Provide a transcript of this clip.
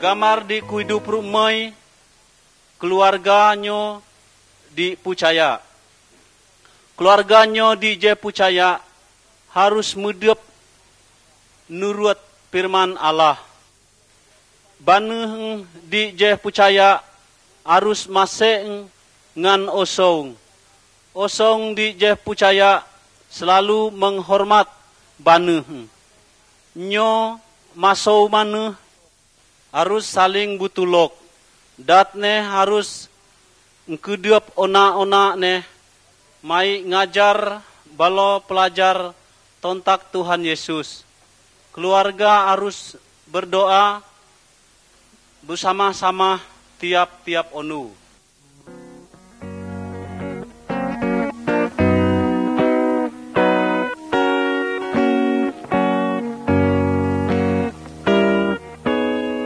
gamar di hidup rumai keluarganya dipercaya. Keluarganya di je percaya harus mudep nurut firman Allah. Banu di je percaya harus masih ngan osong. Osong di je percaya selalu menghormat banu. Nyo masau mana harus saling butulok. Dat ne harus ngkedep ona-ona ne mai ngajar balo pelajar tontak Tuhan Yesus. Keluarga harus berdoa bersama-sama tiap-tiap onu.